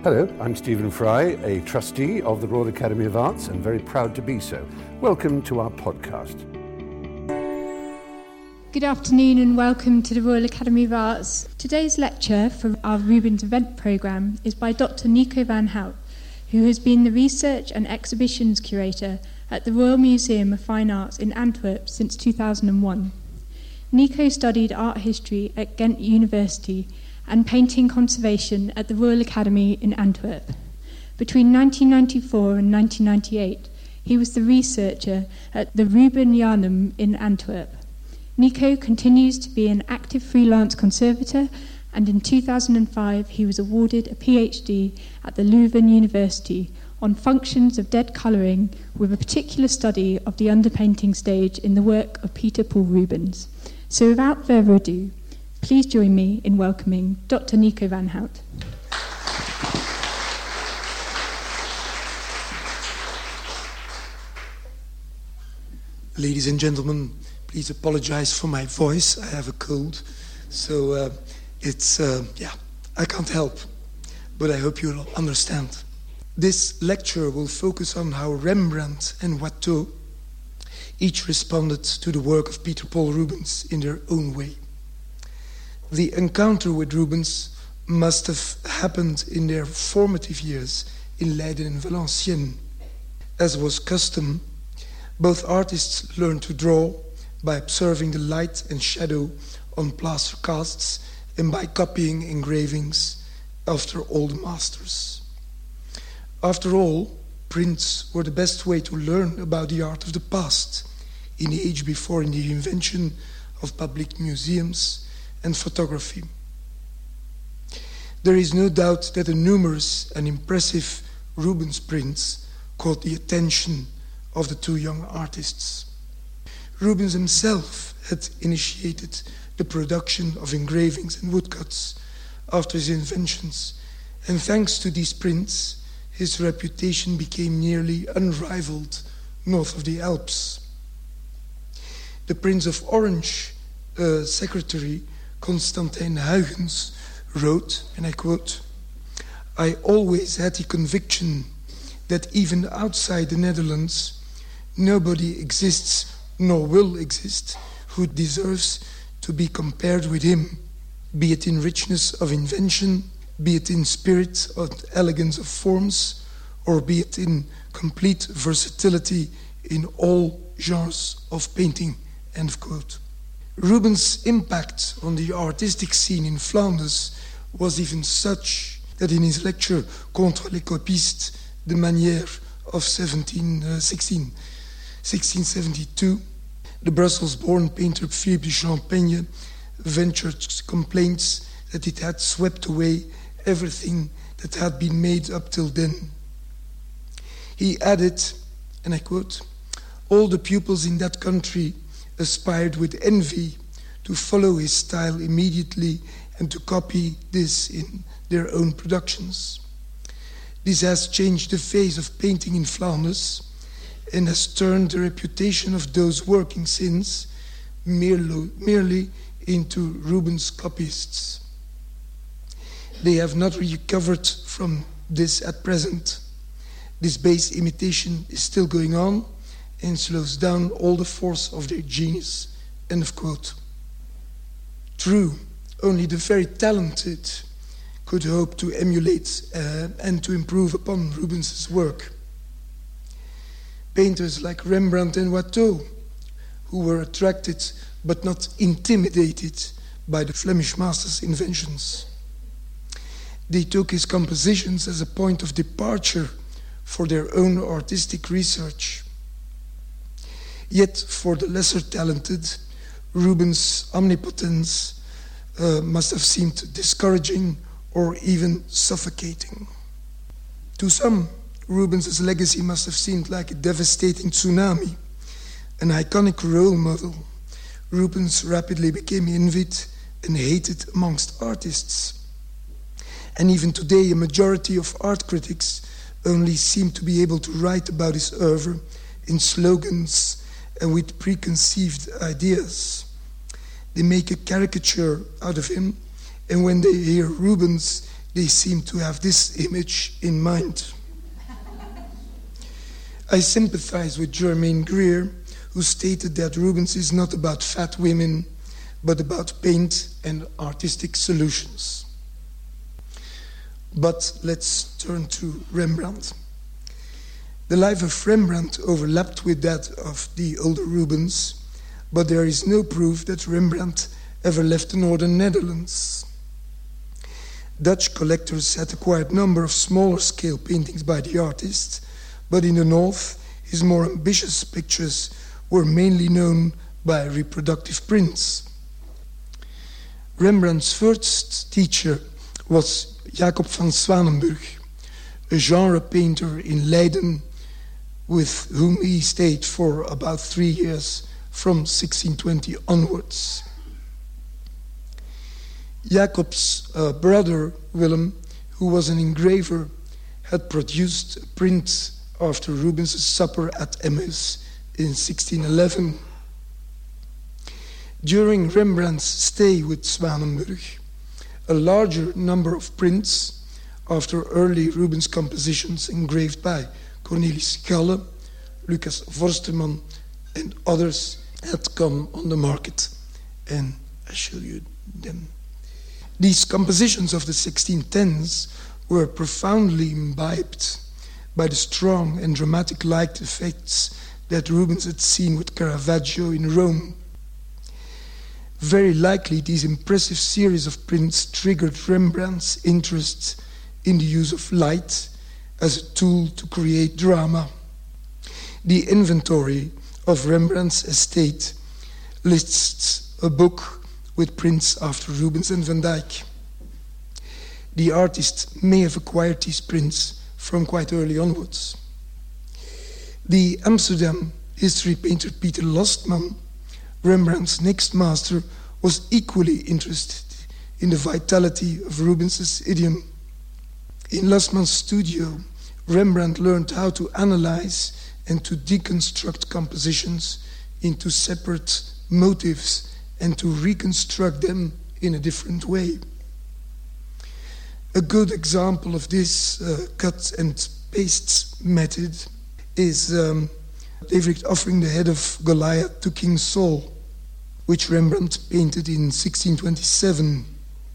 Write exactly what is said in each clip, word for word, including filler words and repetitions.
Hello, I'm Stephen Fry, a trustee of the Royal Academy of Arts and very proud to be so. Welcome to our podcast. Good afternoon and welcome to the Royal Academy of Arts. Today's lecture for our Rubens event programme is by Doctor Nico van Hout, who has been the Research and Exhibitions Curator at the Royal Museum of Fine Arts in Antwerp since two thousand one. Nico studied art history at Ghent University and painting conservation at the Royal Academy in Antwerp. Between nineteen ninety-four and nineteen ninety-eight, he was the researcher at the Rubenianum in Antwerp. Nico continues to be an active freelance conservator, and in two thousand five he was awarded a PhD at the Leuven University on functions of dead colouring with a particular study of the underpainting stage in the work of Peter Paul Rubens. So without further ado, please join me in welcoming Doctor Nico van Hout. Ladies and gentlemen, please apologize for my voice. I have a cold, so uh, it's, uh, yeah, I can't help, but I hope you'll understand. This lecture will focus on how Rembrandt and Watteau each responded to the work of Peter Paul Rubens in their own way. The encounter with Rubens must have happened in their formative years in Leiden and Valenciennes. As was custom, both artists learned to draw by observing the light and shadow on plaster casts and by copying engravings after old masters. After all, prints were the best way to learn about the art of the past, in the age before the invention of public museums and photography. There is no doubt that the numerous and impressive Rubens prints caught the attention of the two young artists. Rubens himself had initiated the production of engravings and woodcuts after his inventions, and thanks to these prints, his reputation became nearly unrivaled north of the Alps. The Prince of Orange uh, secretary Constantijn Huygens wrote, and I quote, "I always had the conviction that even outside the Netherlands, nobody exists nor will exist who deserves to be compared with him, be it in richness of invention, be it in spirit or elegance of forms, or be it in complete versatility in all genres of painting," end of quote. Rubens' impact on the artistic scene in Flanders was even such that in his lecture Contre les copistes de manière of seventeen sixteen seventy-two, the Brussels-born painter Philippe de Champaigne ventured complaints that it had swept away everything that had been made up till then. He added, and I quote, "All the pupils in that country aspired with envy to follow his style immediately and to copy this in their own productions. This has changed the face of painting in Flanders and has turned the reputation of those working since merely, merely into Rubens copyists. They have not recovered from this at present. This base imitation is still going on and slows down all the force of their genius," end of quote. True, only the very talented could hope to emulate uh, and to improve upon Rubens' work. Painters like Rembrandt and Watteau, who were attracted but not intimidated by the Flemish master's inventions. They took his compositions as a point of departure for their own artistic research. Yet, for the lesser talented, Rubens' omnipotence uh, must have seemed discouraging or even suffocating. To some, Rubens' legacy must have seemed like a devastating tsunami, an iconic role model. Rubens rapidly became envied and hated amongst artists. And even today, a majority of art critics only seem to be able to write about his oeuvre in slogans and with preconceived ideas. They make a caricature out of him, and when they hear Rubens, they seem to have this image in mind. I sympathize with Germaine Greer, who stated that Rubens is not about fat women, but about paint and artistic solutions. But let's turn to Rembrandt. The life of Rembrandt overlapped with that of the older Rubens, but there is no proof that Rembrandt ever left the northern Netherlands. Dutch collectors had acquired a number of smaller scale paintings by the artist, but in the north, his more ambitious pictures were mainly known by reproductive prints. Rembrandt's first teacher was Jacob van Swanenburg, a genre painter in Leiden with whom he stayed for about three years from sixteen twenty onwards. Jacob's uh, brother, Willem, who was an engraver, had produced a print after Rubens' supper at Emmaus in sixteen eleven. During Rembrandt's stay with Swanenburg, a larger number of prints after early Rubens compositions engraved by Cornelis Galle, Lucas Forsterman, and others had come on the market, and I show you them. These compositions of the sixteen tens were profoundly imbibed by the strong and dramatic light effects that Rubens had seen with Caravaggio in Rome. Very likely, these impressive series of prints triggered Rembrandt's interest in the use of light as a tool to create drama. The inventory of Rembrandt's estate lists a book with prints after Rubens and Van Dyck. The artist may have acquired these prints from quite early onwards. The Amsterdam history painter Pieter Lostman, Rembrandt's next master, was equally interested in the vitality of Rubens' idiom. In Lostman's studio, Rembrandt learned how to analyze and to deconstruct compositions into separate motives and to reconstruct them in a different way. A good example of this uh, cut and paste method is um, David offering the head of Goliath to King Saul, which Rembrandt painted in sixteen twenty-seven.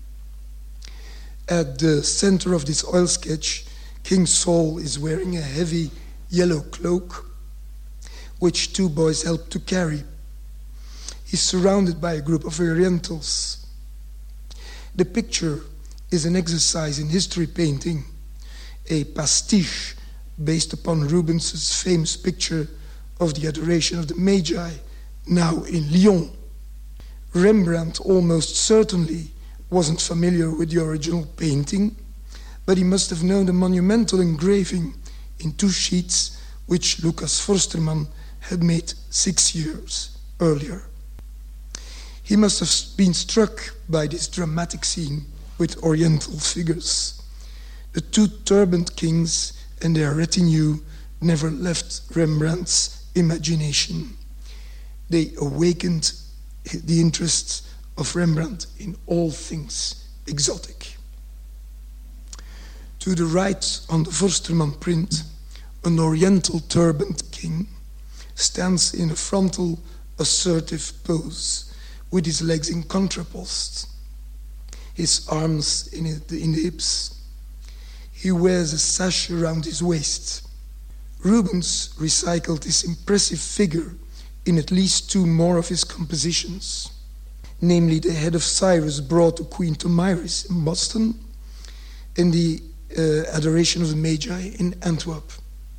At the center of this oil sketch, King Saul is wearing a heavy yellow cloak, which two boys help to carry. He's surrounded by a group of Orientals. The picture is an exercise in history painting, a pastiche based upon Rubens' famous picture of the Adoration of the Magi, now in Lyon. Rembrandt almost certainly wasn't familiar with the original painting, but he must have known the monumental engraving in two sheets which Lucas Forsterman had made six years earlier. He must have been struck by this dramatic scene with Oriental figures. The two turbaned kings and their retinue never left Rembrandt's imagination. They awakened the interest of Rembrandt in all things exotic. To the right on the Forsterman print, an Oriental turbaned king stands in a frontal assertive pose with his legs in contrapost, his arms in the, in the hips. He wears a sash around his waist. Rubens recycled this impressive figure in at least two more of his compositions, namely the head of Cyrus brought to Queen Tomyris in Boston and the uh, Adoration of the Magi in Antwerp.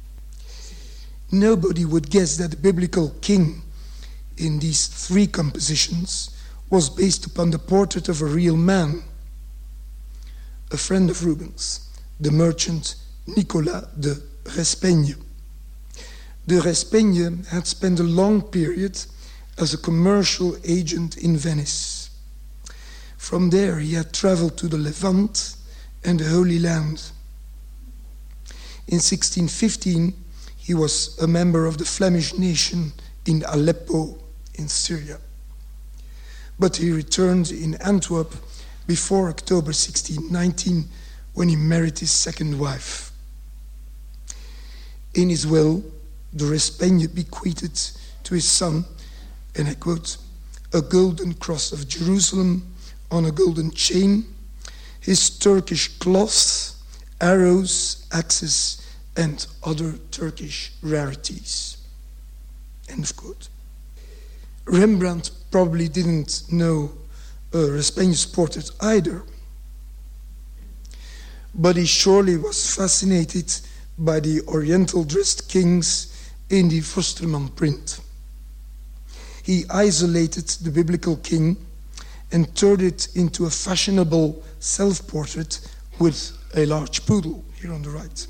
Nobody would guess that the biblical king in these three compositions was based upon the portrait of a real man, a friend of Rubens, the merchant Nicolas de Respeigne. De Respeigne had spent a long period as a commercial agent in Venice. From there he had traveled to the Levant and the Holy Land. In sixteen fifteen, he was a member of the Flemish nation in Aleppo in Syria. But he returned in Antwerp before October sixteen nineteen, when he married his second wife. In his will, de Respigny bequeathed to his son, and I quote, a golden cross of Jerusalem on a golden chain, his Turkish cloth, arrows, axes, and other Turkish rarities. End of quote. Rembrandt probably didn't know uh, Respigny's portrait either, but he surely was fascinated by the oriental dressed kings in the Forstermann print. He isolated the biblical king and turned it into a fashionable self-portrait with a large poodle, here on the right.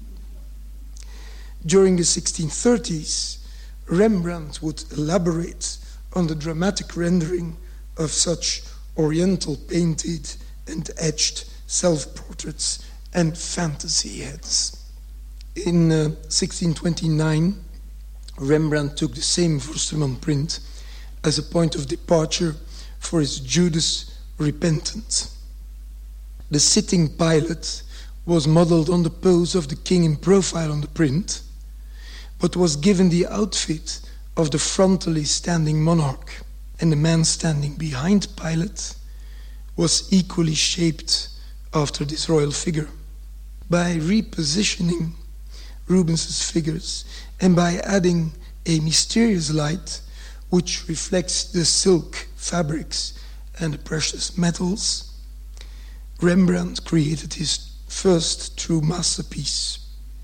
During the sixteen thirties, Rembrandt would elaborate on the dramatic rendering of such oriental painted and etched self-portraits and fantasy heads. In uh, sixteen twenty-nine, Rembrandt took the same Forstermann print as a point of departure for his Judas Repentant. The sitting Pilate was modeled on the pose of the king in profile on the print, but was given the outfit of the frontally standing monarch, and the man standing behind Pilate was equally shaped after this royal figure. By repositioning Rubens's figures and by adding a mysterious light which reflects the silk fabrics and the precious metals, Rembrandt created his first true masterpiece.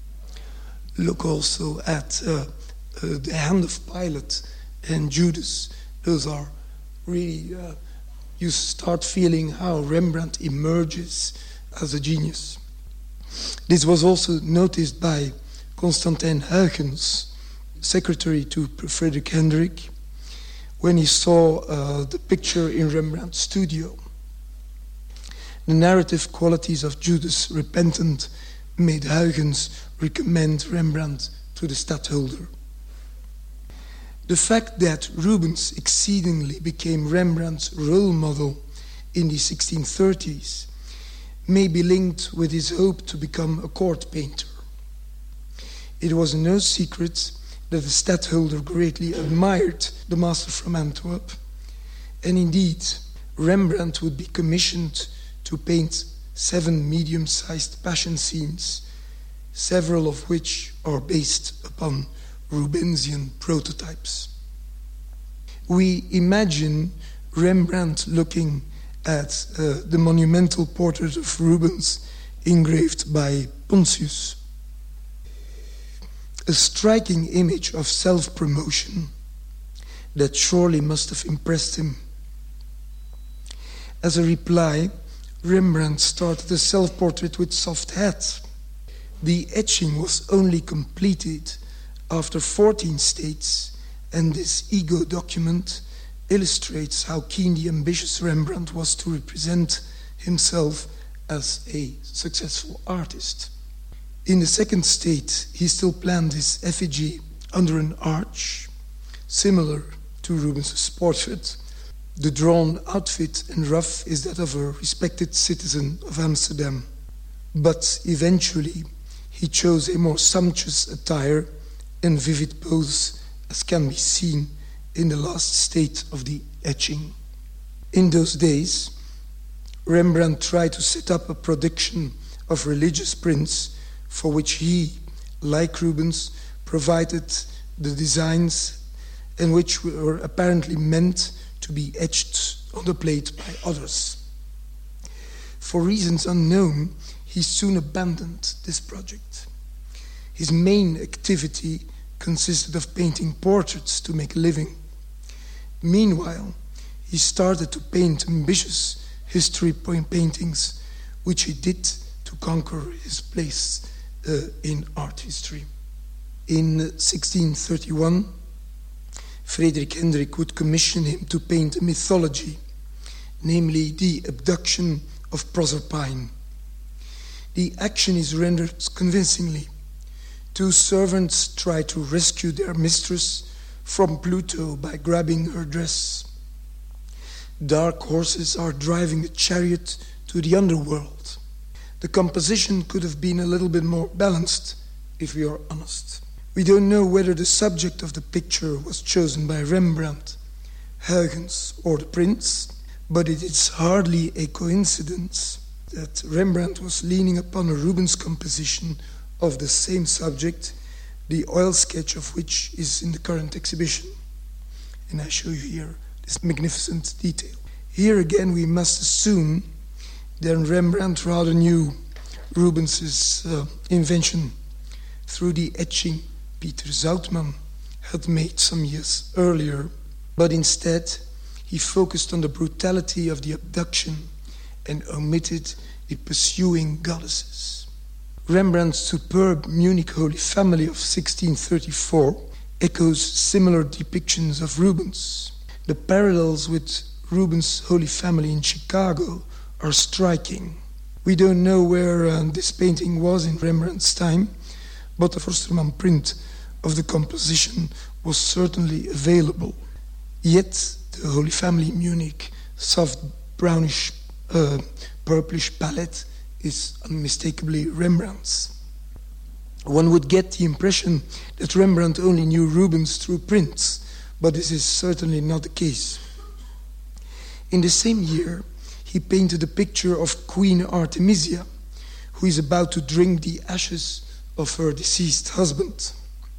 Look also at uh, uh, the hand of Pilate and Judas. Those are really, uh, you start feeling how Rembrandt emerges as a genius. This was also noticed by Constantin Huygens, secretary to Friedrich Hendrik, when he saw uh, the picture in Rembrandt's studio. The narrative qualities of Judas Repentant made Huygens recommend Rembrandt to the stadtholder. The fact that Rubens exceedingly became Rembrandt's role model in the sixteen thirties may be linked with his hope to become a court painter. It was no secret that the stadtholder greatly admired the master from Antwerp, and indeed Rembrandt would be commissioned to paint seven medium-sized passion scenes, several of which are based upon Rubensian prototypes. We imagine Rembrandt looking at uh, the monumental portrait of Rubens engraved by Pontius. A striking image of self-promotion that surely must have impressed him. As a reply, Rembrandt started a self-portrait with soft hat. The etching was only completed after fourteen states, and this ego document illustrates how keen the ambitious Rembrandt was to represent himself as a successful artist. In the second state, he still planned his effigy under an arch, similar to Rubens' portrait. The drawn outfit and ruff is that of a respected citizen of Amsterdam. But eventually, he chose a more sumptuous attire and vivid pose, as can be seen in the last state of the etching. In those days, Rembrandt tried to set up a production of religious prints for which he, like Rubens, provided the designs and which were apparently meant to be etched on the plate by others. For reasons unknown, he soon abandoned this project. His main activity consisted of painting portraits to make a living. Meanwhile, he started to paint ambitious history paintings, which he did to conquer his place uh, in art history. In sixteen thirty-one, Friedrich Hendrik would commission him to paint a mythology, namely the abduction of Proserpine. The action is rendered convincingly. Two servants try to rescue their mistress from Pluto by grabbing her dress. Dark horses are driving the chariot to the underworld. The composition could have been a little bit more balanced, if we are honest. We don't know whether the subject of the picture was chosen by Rembrandt, Huygens, or the Prince, but it is hardly a coincidence that Rembrandt was leaning upon a Rubens composition of the same subject, the oil sketch of which is in the current exhibition. And I show you here this magnificent detail. Here again we must assume that Rembrandt rather knew Rubens's uh, invention through the etching Peter Zoutman had made some years earlier, but instead he focused on the brutality of the abduction and omitted the pursuing goddesses. Rembrandt's superb Munich Holy Family of sixteen thirty-four echoes similar depictions of Rubens. The parallels with Rubens' Holy Family in Chicago are striking. We don't know where uh, this painting was in Rembrandt's time, but the Forstermann print of the composition was certainly available. Yet the Holy Family Munich soft brownish uh, purplish palette is unmistakably Rembrandt's. One would get the impression that Rembrandt only knew Rubens through prints, but this is certainly not the case. In the same year, he painted a picture of Queen Artemisia, who is about to drink the ashes of her deceased husband.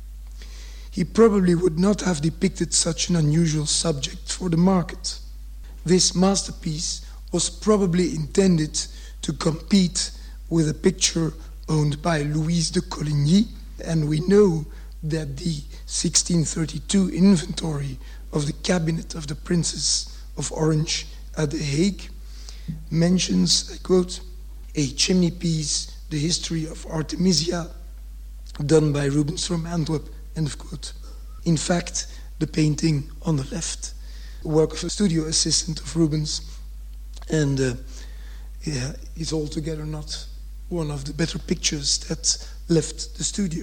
He probably would not have depicted such an unusual subject for the market. This masterpiece was probably intended to compete with a picture owned by Louise de Coligny, and we know that the sixteen thirty-two inventory of the cabinet of the Princess of Orange at The Hague mentions, I quote, a chimney piece, the history of Artemisia, done by Rubens from Antwerp, end of quote. In fact, the painting on the left, work of a studio assistant of Rubens, and uh, yeah, is altogether not one of the better pictures that left the studio.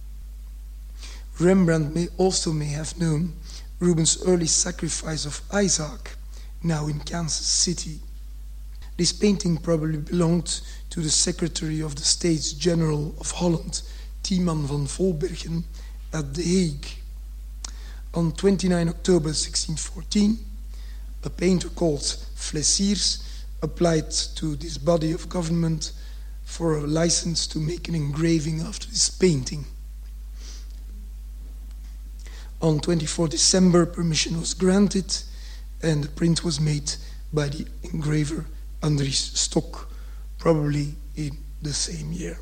Rembrandt may also may have known Rubens' early sacrifice of Isaac, now in Kansas City. This painting probably belonged to the Secretary of the States General of Holland, Tiemann van Volbergen, at The Hague. On the twenty-ninth of October sixteen fourteen, a painter called Flessiers applied to this body of government for a license to make an engraving of this painting. On the twenty-fourth of December, permission was granted, and the print was made by the engraver Andries Stok, probably in the same year.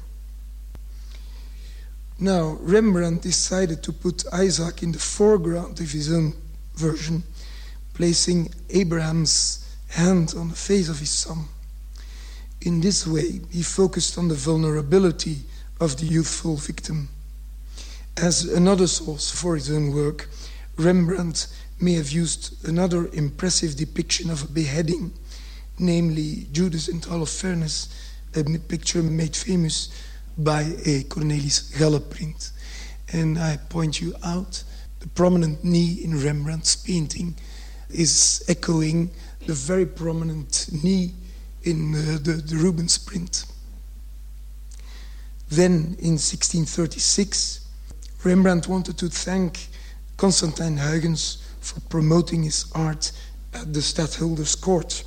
Now, Rembrandt decided to put Isaac in the foreground of his own version, placing Abraham's hand on the face of his son. In this way, he focused on the vulnerability of the youthful victim. As another source for his own work, Rembrandt may have used another impressive depiction of a beheading, namely Judas and Holofernes, a picture made famous by a Cornelis Ghelle print. And I point you out, the prominent knee in Rembrandt's painting is echoing the very prominent knee in uh, the, the Rubens print. Then in sixteen thirty-six, Rembrandt wanted to thank Constantijn Huygens for promoting his art at the Stadtholder's court.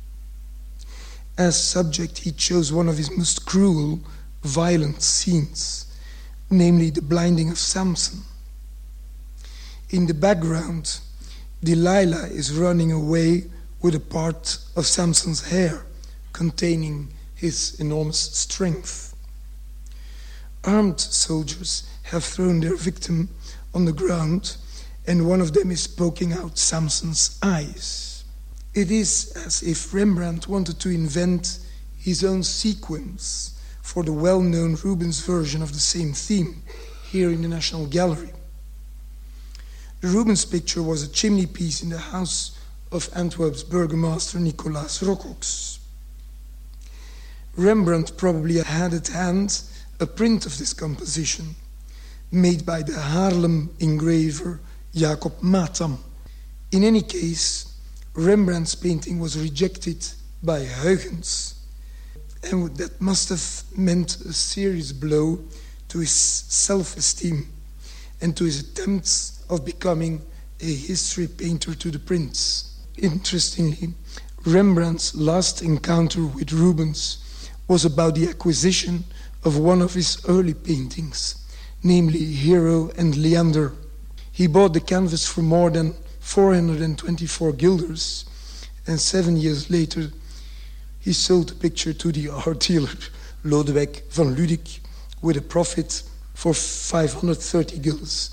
As subject, he chose one of his most cruel, violent scenes, namely the blinding of Samson. In the background, Delilah is running away with a part of Samson's hair containing his enormous strength. Armed soldiers have thrown their victim on the ground, and one of them is poking out Samson's eyes. It is as if Rembrandt wanted to invent his own sequence for the well-known Rubens version of the same theme here in the National Gallery. The Rubens picture was a chimney piece in the house of Antwerp's burgomaster Nicolaas Rocox. Rembrandt probably had at hand a print of this composition made by the Haarlem engraver Jacob Matam. In any case, Rembrandt's painting was rejected by Huygens, and that must have meant a serious blow to his self-esteem and to his attempts of becoming a history painter to the prince. Interestingly, Rembrandt's last encounter with Rubens was about the acquisition of one of his early paintings, namely Hero and Leander. He bought the canvas for more than four hundred twenty-four guilders, and seven years later he sold the picture to the art dealer Lodewijk van Ludik with a profit for five hundred thirty guilders.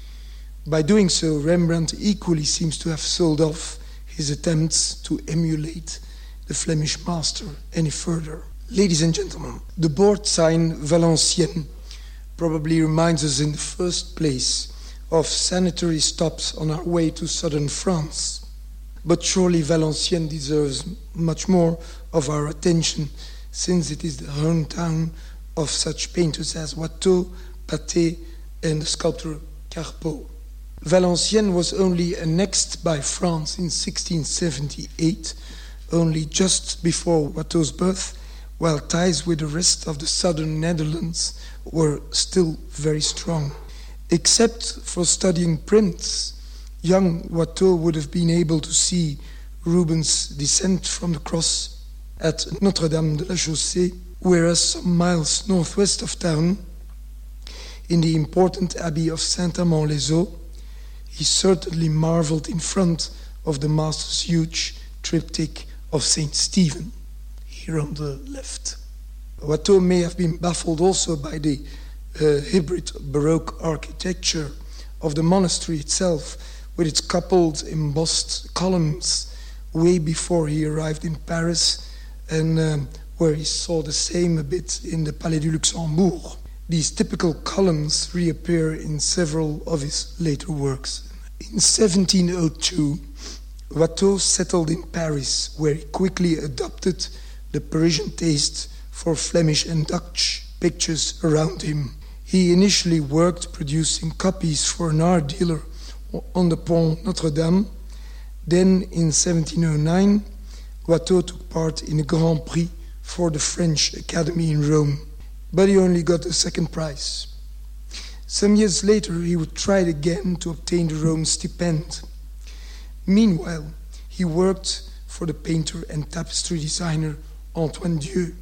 By doing so, Rembrandt equally seems to have sold off his attempts to emulate the Flemish master any further. Ladies and gentlemen, the board sign Valenciennes probably reminds us in the first place of sanitary stops on our way to southern France. But surely Valenciennes deserves much more of our attention, since it is the hometown of such painters as Watteau, Pathé, and the sculptor Carpeaux. Valenciennes was only annexed by France in sixteen seventy-eight, only just before Watteau's birth, while ties with the rest of the southern Netherlands were still very strong. Except for studying prints, young Watteau would have been able to see Rubens' Descent from the Cross at Notre-Dame de la Chaussée, whereas some miles northwest of town, in the important abbey of Saint-Amand-les-Eaux, he certainly marveled in front of the master's huge triptych of Saint Stephen, here on the left. Watteau may have been baffled also by the uh, hybrid Baroque architecture of the monastery itself, with its coupled embossed columns, way before he arrived in Paris, and um, where he saw the same a bit in the Palais du Luxembourg. These typical columns reappear in several of his later works. In seventeen oh two, Watteau settled in Paris, where he quickly adopted the Parisian taste for Flemish and Dutch pictures around him. He initially worked producing copies for an art dealer on the Pont Notre-Dame. Then, in seventeen oh nine, Watteau took part in a Grand Prix for the French Academy in Rome, but he only got the second prize. Some years later, he would try again to obtain the Rome stipend. Meanwhile, he worked for the painter and tapestry designer Antoine Dieu.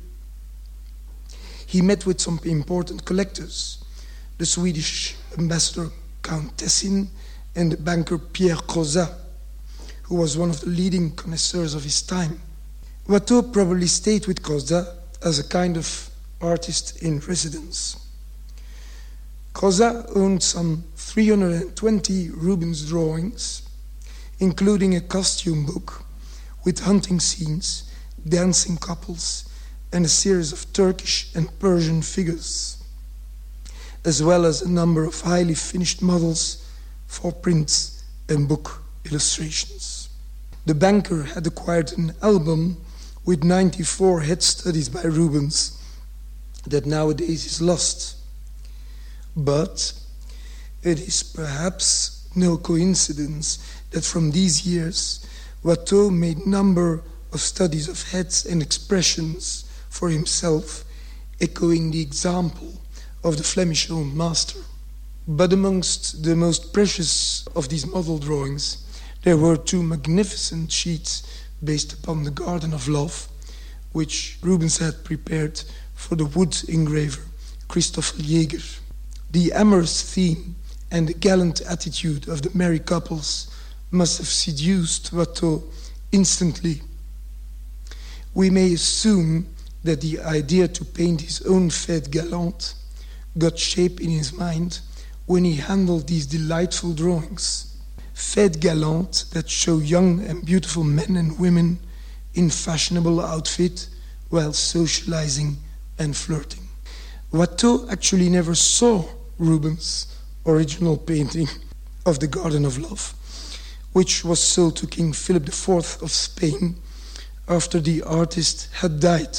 He met with some important collectors, the Swedish ambassador Count Tessin and the banker Pierre Crozat, who was one of the leading connoisseurs of his time. Watteau probably stayed with Crozat as a kind of artist in residence. Crozat owned some three hundred twenty Rubens drawings, including a costume book with hunting scenes, dancing couples, and a series of Turkish and Persian figures, as well as a number of highly finished models for prints and book illustrations. The banker had acquired an album with ninety-four head studies by Rubens that nowadays is lost. But it is perhaps no coincidence that from these years Watteau made a number of studies of heads and expressions for himself, echoing the example of the Flemish old master. But amongst the most precious of these model drawings, there were two magnificent sheets based upon the Garden of Love, which Rubens had prepared for the wood engraver Christoffel Jäger. The amorous theme and the gallant attitude of the merry couples must have seduced Watteau instantly. We may assume that the idea to paint his own fête galante got shape in his mind when he handled these delightful drawings. Fêtes galantes that show young and beautiful men and women in fashionable outfit while socializing and flirting. Watteau actually never saw Rubens' original painting of the Garden of Love, which was sold to King Philip the Fourth of Spain after the artist had died,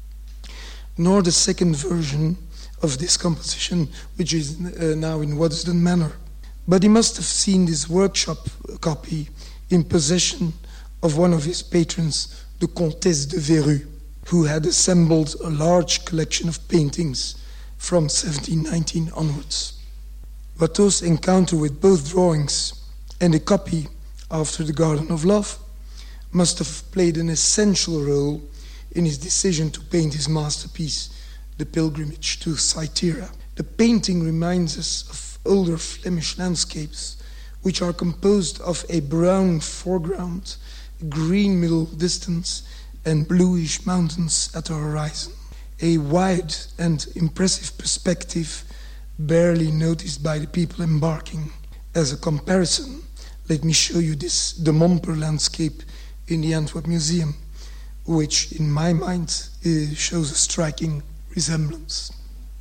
nor the second version of this composition, which is uh, now in Waddesdon Manor. But he must have seen this workshop copy in possession of one of his patrons, the Comtesse de Véru. who had assembled a large collection of paintings from seventeen nineteen onwards. Watteau's encounter with both drawings and a copy after the Garden of Love must have played an essential role in his decision to paint his masterpiece, The Pilgrimage to Cythera. The painting reminds us of older Flemish landscapes, which are composed of a brown foreground, green middle distance, and bluish mountains at the horizon. A wide and impressive perspective barely noticed by the people embarking. As a comparison, let me show you this De Montper landscape in the Antwerp Museum, which in my mind uh, shows a striking resemblance.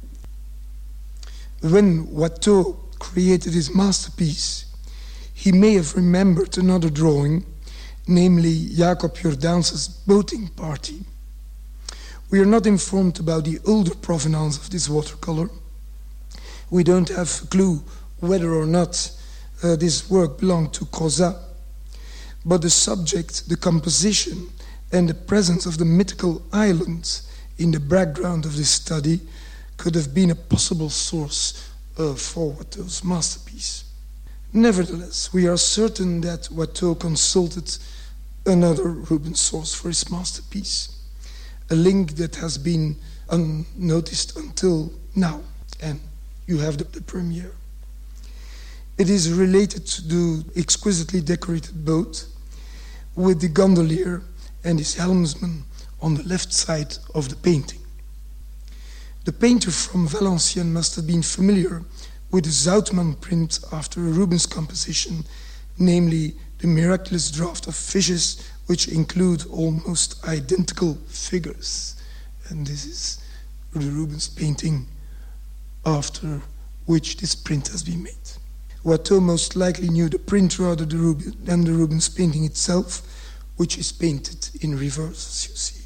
When Watteau created his masterpiece, he may have remembered another drawing, namely Jacob Jordaens' boating party. We are not informed about the older provenance of this watercolor. We don't have a clue whether or not uh, this work belonged to Crozat, but the subject, the composition, and the presence of the mythical island in the background of this study could have been a possible source uh, for Watteau's masterpiece. Nevertheless, we are certain that Watteau consulted another Rubens source for his masterpiece, a link that has been unnoticed until now, and you have the, the premiere. It is related to the exquisitely decorated boat with the gondolier and his helmsman on the left side of the painting. The painter from Valenciennes must have been familiar with the Zoutman print after a Rubens composition, namely the miraculous draught of fishes, which include almost identical figures. And this is the Rubens painting after which this print has been made. Watteau most likely knew the print rather than the Rubens painting itself, which is painted in reverse, as you see.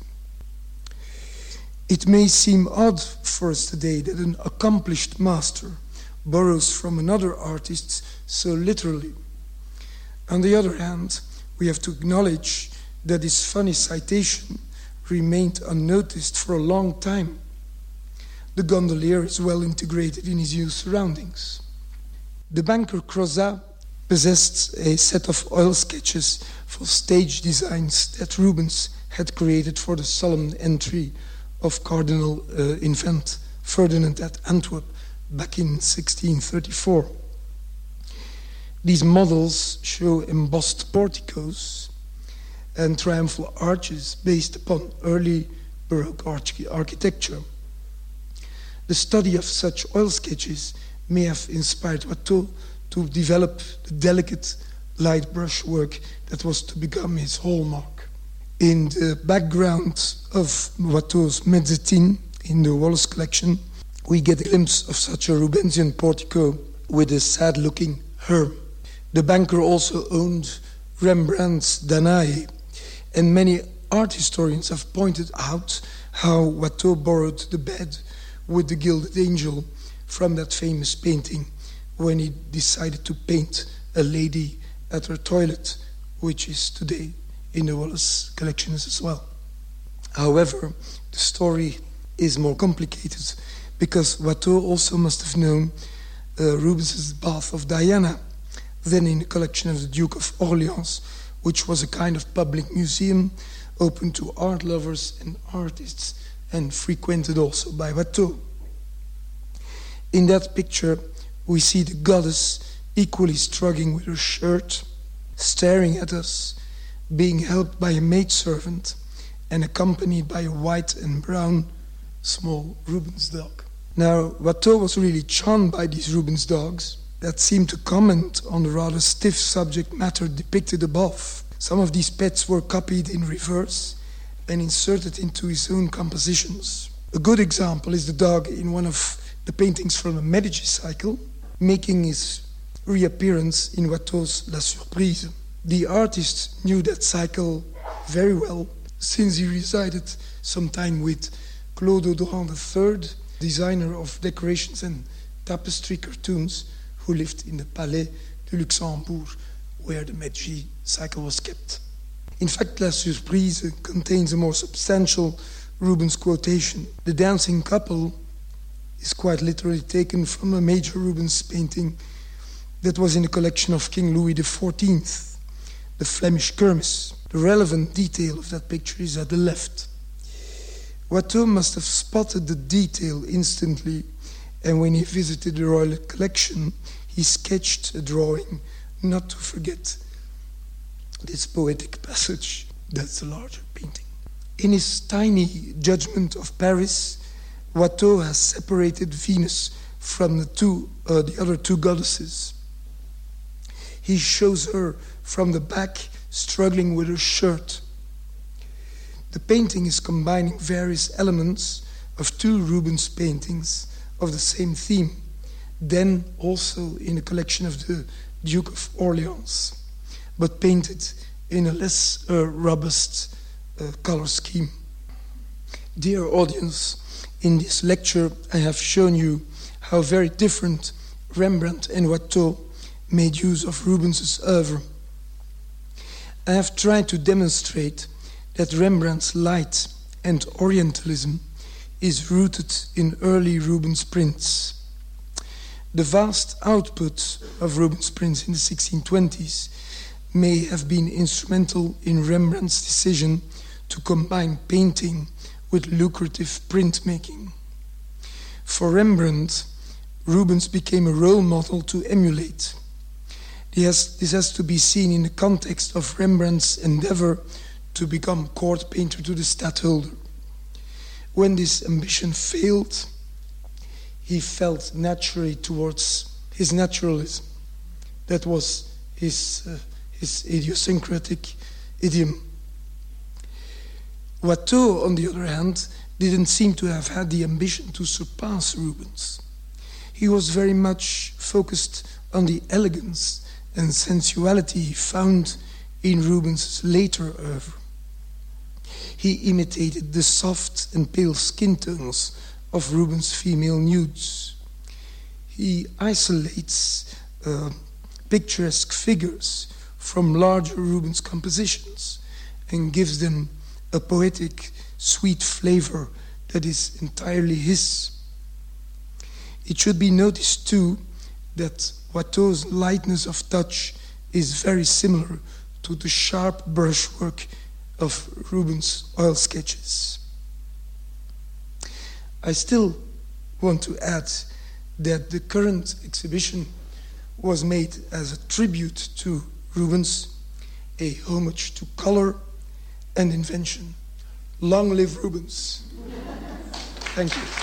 It may seem odd for us today that an accomplished master borrows from another artist so literally. On the other hand, we have to acknowledge that this funny citation remained unnoticed for a long time. The gondolier is well integrated in his new surroundings. The banker Crozat possessed a set of oil sketches for stage designs that Rubens had created for the solemn entry of Cardinal uh, Infant Ferdinand at Antwerp back in sixteen thirty-four. These models show embossed porticos and triumphal arches based upon early Baroque arch- architecture. The study of such oil sketches may have inspired Watteau to develop the delicate light brushwork that was to become his hallmark. In the background of Watteau's Mezzanine in the Wallace collection, we get a glimpse of such a Rubensian portico with a sad-looking herm. The banker also owned Rembrandt's Danae, and many art historians have pointed out how Watteau borrowed the bed with the gilded angel from that famous painting when he decided to paint a lady at her toilet, which is today in the Wallace collections as well. However, the story is more complicated because Watteau also must have known uh, Rubens' Bath of Diana, then in the collection of the Duke of Orleans, which was a kind of public museum open to art lovers and artists and frequented also by Watteau. In that picture, we see the goddess equally struggling with her shirt, staring at us, being helped by a maidservant and accompanied by a white and brown small Rubens dog. Now, Watteau was really charmed by these Rubens dogs that seemed to comment on the rather stiff subject matter depicted above. Some of these pets were copied in reverse and inserted into his own compositions. A good example is the dog in one of the paintings from the Medici cycle, making his reappearance in Watteau's La Surprise. The artist knew that cycle very well, since he resided some time with Claude Audran the third, designer of decorations and tapestry cartoons, who lived in the Palais de Luxembourg, where the Medici cycle was kept. In fact, La Surprise contains a more substantial Rubens' quotation. The dancing couple is quite literally taken from a major Rubens painting that was in the collection of King Louis the fourteenth, the Flemish Kermis. The relevant detail of that picture is at the left. Watteau must have spotted the detail instantly, and when he visited the Royal Collection, he sketched a drawing not to forget this poetic passage. That's the larger painting. In his tiny judgment of Paris, Watteau has separated Venus from the two, uh, the other two goddesses. He shows her from the back, struggling with her shirt. The painting is combining various elements of two Rubens paintings of the same theme, then also in a collection of the Duke of Orleans, but painted in a less uh, robust uh, color scheme. Dear audience, in this lecture I have shown you how very different Rembrandt and Watteau made use of Rubens' oeuvre. I have tried to demonstrate that Rembrandt's light and Orientalism is rooted in early Rubens prints. The vast output of Rubens prints in the sixteen twenties may have been instrumental in Rembrandt's decision to combine painting with lucrative printmaking. For Rembrandt, Rubens became a role model to emulate. This has, this has to be seen in the context of Rembrandt's endeavor to become court painter to the stadtholder. When this ambition failed, he felt naturally towards his naturalism. That was his, uh, his idiosyncratic idiom. Watteau, on the other hand, didn't seem to have had the ambition to surpass Rubens. He was very much focused on the elegance and sensuality found in Rubens' later oeuvre. He imitated the soft and pale skin tones of Rubens' female nudes. He isolates uh, picturesque figures from larger Rubens compositions and gives them a poetic, sweet flavor that is entirely his. It should be noticed too that Watteau's lightness of touch is very similar to the sharp brushwork of Rubens' oil sketches. I still want to add that the current exhibition was made as a tribute to Rubens, a homage to color and invention. Long live Rubens. Thank you.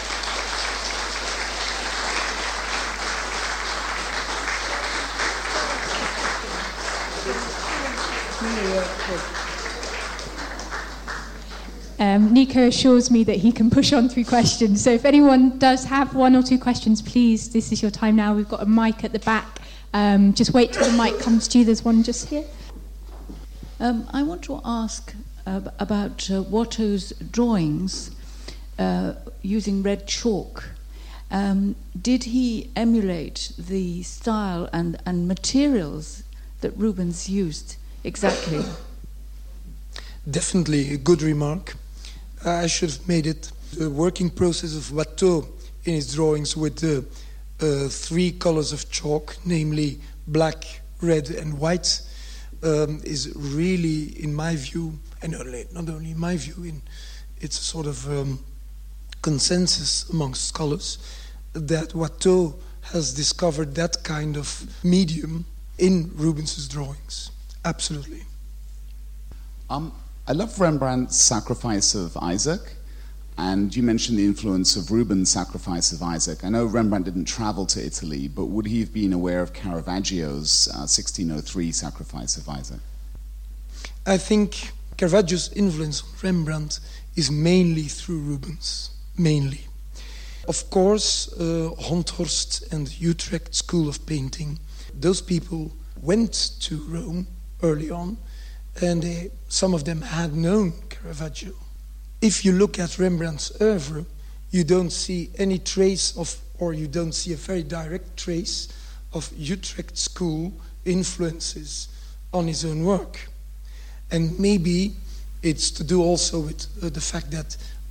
Um, Nico assures me that he can push on through questions. So if anyone does have one or two questions, please, this is your time now. We've got a mic at the back. Um, just wait till the mic comes to you. There's one just here. Um, I want to ask uh, about uh, Watteau's drawings uh, using red chalk. Um, did he emulate the style and, and materials that Rubens used exactly? Definitely a good remark. I should have made it. The working process of Watteau in his drawings with the uh, three colors of chalk, namely black, red, and white, um, is really, in my view, and not only, not only in my view, in, it's a sort of um, consensus amongst scholars that Watteau has discovered that kind of medium in Rubens' drawings. Absolutely. Um, I love Rembrandt's Sacrifice of Isaac, and you mentioned the influence of Rubens' Sacrifice of Isaac. I know Rembrandt didn't travel to Italy, but would he have been aware of Caravaggio's uh, sixteen oh three Sacrifice of Isaac? I think Caravaggio's influence on Rembrandt is mainly through Rubens, mainly. Of course, uh, Honthorst and Utrecht School of Painting, those people went to Rome early on, and they, some of them had known Caravaggio. If you look at Rembrandt's oeuvre, you don't see any trace of, or you don't see a very direct trace of Utrecht School influences on his own work. And maybe it's to do also with uh, the fact that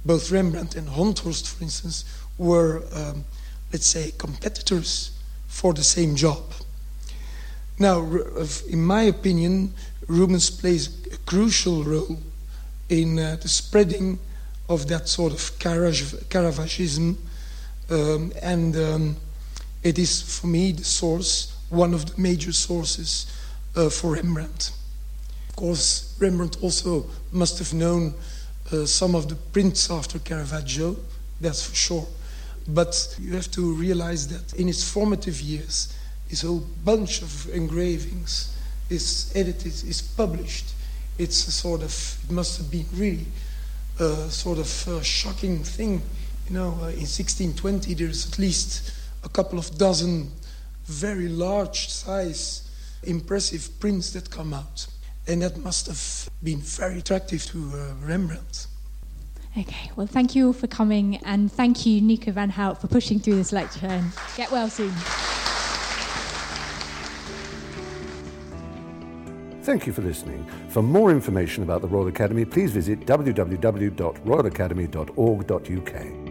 both Rembrandt and Honthorst, for instance, were, um, let's say, competitors for the same job. Now, in my opinion, Rubens plays a crucial role in uh, the spreading of that sort of Caravagism, um, and um, it is, for me, the source, one of the major sources uh, for Rembrandt. Of course, Rembrandt also must have known uh, some of the prints after Caravaggio, that's for sure. But you have to realize that in his formative years, his whole bunch of engravings is edited, is published. It's a sort of, it must have been really a sort of uh, shocking thing. You know, uh, in sixteen twenty, there's at least a couple of dozen very large size, impressive prints that come out. And that must have been very attractive to uh, Rembrandt. Okay, well, thank you all for coming, and thank you, Nico van Hout, for pushing through this lecture, and get well soon. Thank you for listening. For more information about the Royal Academy, please visit w w w dot royal academy dot org dot u k.